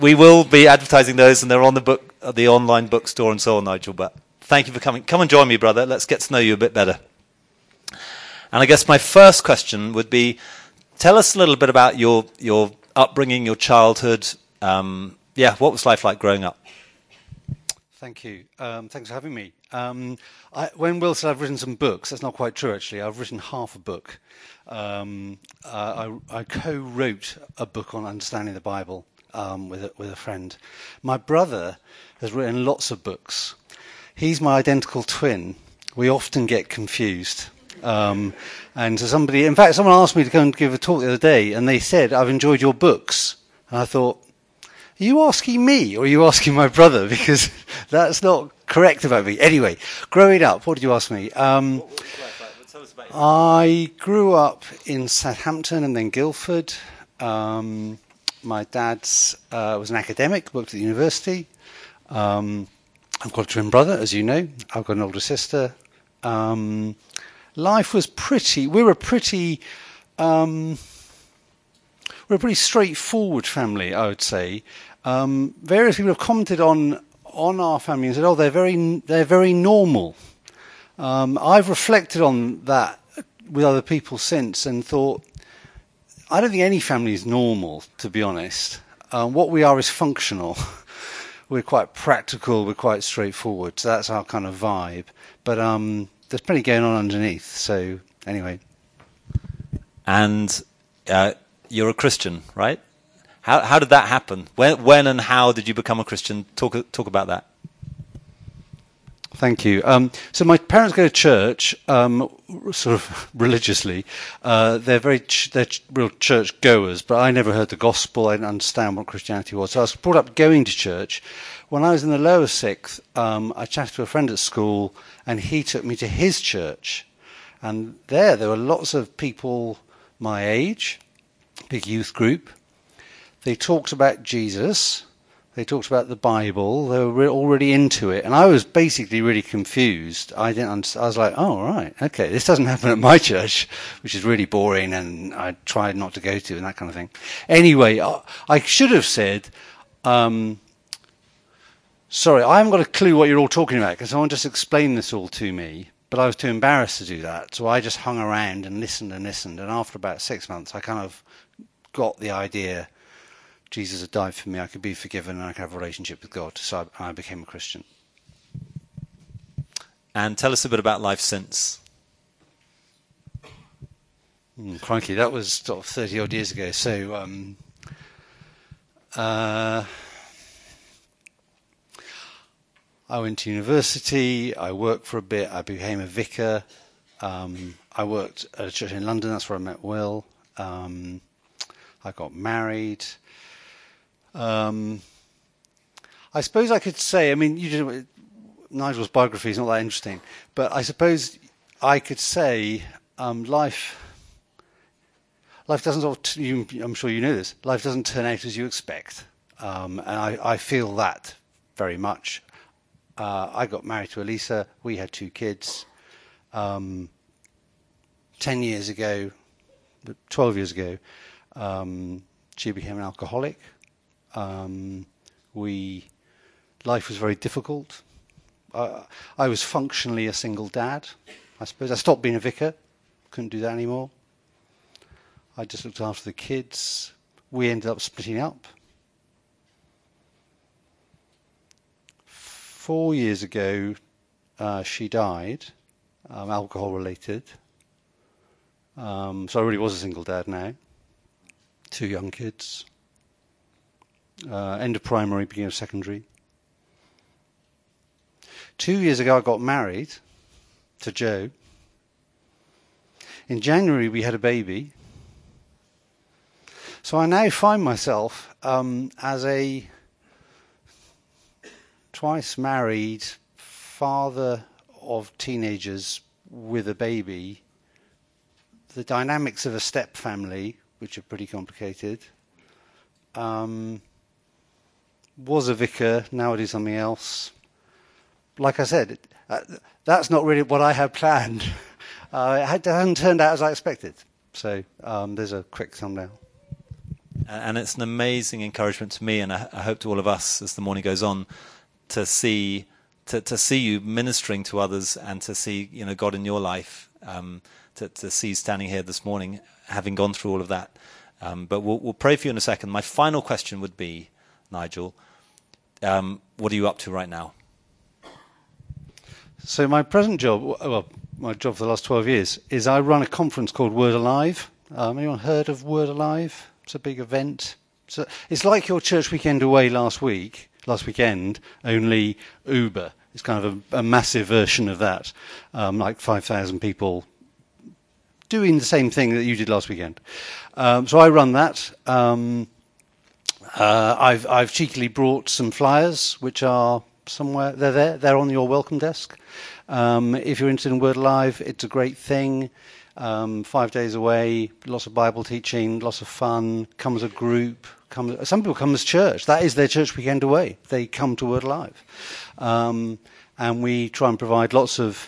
We will be advertising those, and they're on the online bookstore and so on, Nigel. But thank you for coming. Come and join me, brother. Let's get to know you a bit better. And I guess my first question would be, tell us a little bit about your upbringing, your childhood. What was life like growing up? Thank you. Thanks for having me. When Will said I've written some books, that's not quite true, actually. I've written half a book. I co-wrote a book on understanding the Bible with a friend. My brother has written lots of books. He's my identical twin. We often get confused. And so someone asked me to go and give a talk the other day, and they said, "I've enjoyed your books." And I thought, are you asking me or are you asking my brother? Because that's not correct about me. Anyway, growing up, what did you ask me? I grew up in Southampton and then Guildford. My dad was an academic, worked at the university. I've got a twin brother, as you know. I've got an older sister. Life was we were a pretty straightforward family, I would say. Various people have commented on our family and said, "Oh, they're very normal." I've reflected on that with other people since and thought, I don't think any family is normal, to be honest. What we are is functional. We're quite practical. We're quite straightforward. So that's our kind of vibe. But there's plenty going on underneath. So anyway. And you're a Christian, right? How did that happen? When and how did you become a Christian? Talk about that. Thank you. So my parents go to church, sort of religiously. They're real church goers, but I never heard the gospel. I didn't understand what Christianity was. So I was brought up going to church. When I was in the lower sixth, I chatted to a friend at school, and he took me to his church. And there were lots of people my age, big youth group. They talked about Jesus. They talked about the Bible. They were already into it. And I was basically really confused. I was like, oh, right, okay, this doesn't happen at my church, which is really boring and I tried not to go to and that kind of thing. Anyway, I should have said, sorry, I haven't got a clue what you're all talking about. Can someone just explain this all to me? But I was too embarrassed to do that. So I just hung around and listened. And after about 6 months, I kind of got the idea Jesus had died for me, I could be forgiven, and I could have a relationship with God. So I became a Christian. And tell us a bit about life since. Crikey, that was sort of 30-odd years ago. So I went to university, I worked for a bit, I became a vicar. I worked at a church in London, that's where I met Will. I got married. I suppose I could say, Nigel's biography is not that interesting, but I suppose I could say life doesn't, I'm sure you know this, life doesn't turn out as you expect. And I feel that very much. I got married to Elisa, we had 2 kids. 12 years ago, she became an alcoholic. Life was very difficult. I was functionally a single dad, I suppose. I stopped being a vicar, couldn't do that anymore. I just looked after the kids. We ended up splitting up. 4 years ago, she died, alcohol related. So I really was a single dad now. 2 young kids. End of primary, beginning of secondary. 2 years ago, I got married to Joe. In January, we had a baby. So I now find myself as a twice married father of teenagers with a baby. The dynamics of a step family, which are pretty complicated. Was a vicar, now I do something else. Like I said, that's not really what I had planned. It hasn't turned out as I expected. So there's a quick thumbnail. And it's an amazing encouragement to me, and I hope to all of us as the morning goes on, to see you ministering to others, and to see God in your life, to see you standing here this morning, having gone through all of that. But we'll pray for you in a second. My final question would be, Nigel, what are you up to right now? So my present job, well, my job for the last 12 years, is I run a conference called Word Alive. Anyone heard of Word Alive? It's a big event. So it's like your church weekend away last weekend, only Uber. It's kind of a massive version of that, like 5,000 people doing the same thing that you did last weekend. So I run that. I've cheekily brought some flyers, which are somewhere. They're there. They're on your welcome desk. If you're interested in Word Alive, it's a great thing. 5 days away, lots of Bible teaching, lots of fun. Come as a group. Some people come as church. That is their church weekend away. They come to Word Alive, and we try and provide lots of.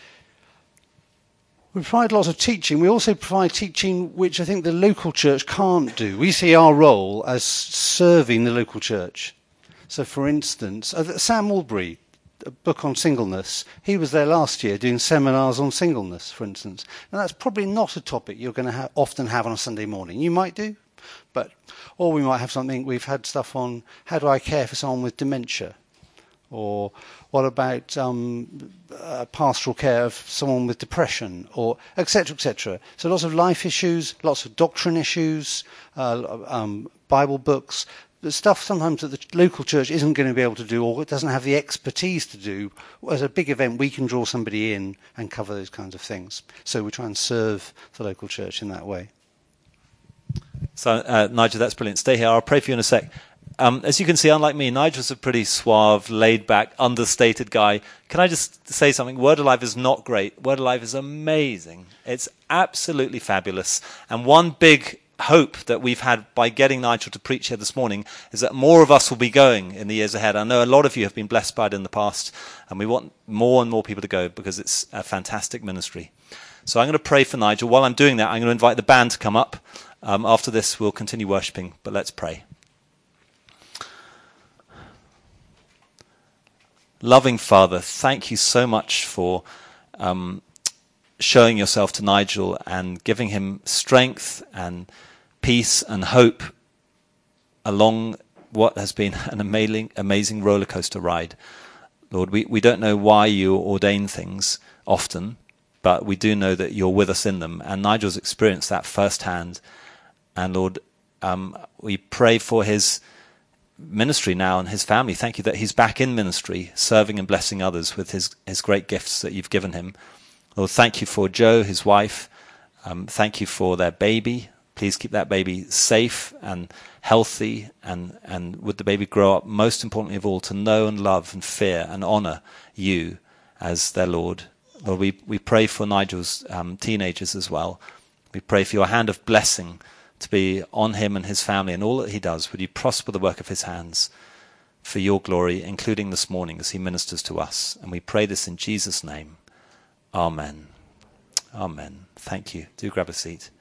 We provide lots of teaching. We also provide teaching which I think the local church can't do. We see our role as serving the local church. So, for instance, Sam Albury, a book on singleness, he was there last year doing seminars on singleness, for instance. And that's probably not a topic you're going to often have on a Sunday morning. You might do, or we might have something. We've had stuff on how do I care for someone with dementia, or what about pastoral care of someone with depression, or etc., etc. So lots of life issues, lots of doctrine issues, Bible books, the stuff sometimes that the local church isn't going to be able to do, or it doesn't have the expertise to do. As a big event, we can draw somebody in and cover those kinds of things. So we try and serve the local church in that way. So, Nigel, that's brilliant. Stay here. I'll pray for you in a sec. As you can see, unlike me, Nigel's a pretty suave, laid-back, understated guy. Can I just say something? Word Alive is not great. Word Alive is amazing. It's absolutely fabulous. And one big hope that we've had by getting Nigel to preach here this morning is that more of us will be going in the years ahead. I know a lot of you have been blessed by it in the past, and we want more and more people to go because it's a fantastic ministry. So I'm going to pray for Nigel. While I'm doing that, I'm going to invite the band to come up. After this, we'll continue worshipping, but let's pray. Loving Father, thank you so much for showing yourself to Nigel and giving him strength and peace and hope along what has been an amazing roller coaster ride. Lord, we don't know why you ordain things often, but we do know that you're with us in them. And Nigel's experienced that firsthand. And Lord, we pray for his ministry now and his family. Thank you that he's back in ministry, serving and blessing others with his great gifts that you've given him. Lord, thank you for Joe, his wife. Thank you for their baby. Please keep that baby safe and healthy, and would the baby grow up, most importantly of all, to know and love and fear and honor you as their Lord. Lord, we pray for Nigel's teenagers as well. We pray for your hand of blessing to be on him and his family and all that he does. Would you prosper the work of his hands for your glory, including this morning as he ministers to us. And we pray this in Jesus' name. Amen. Amen. Thank you. Do grab a seat.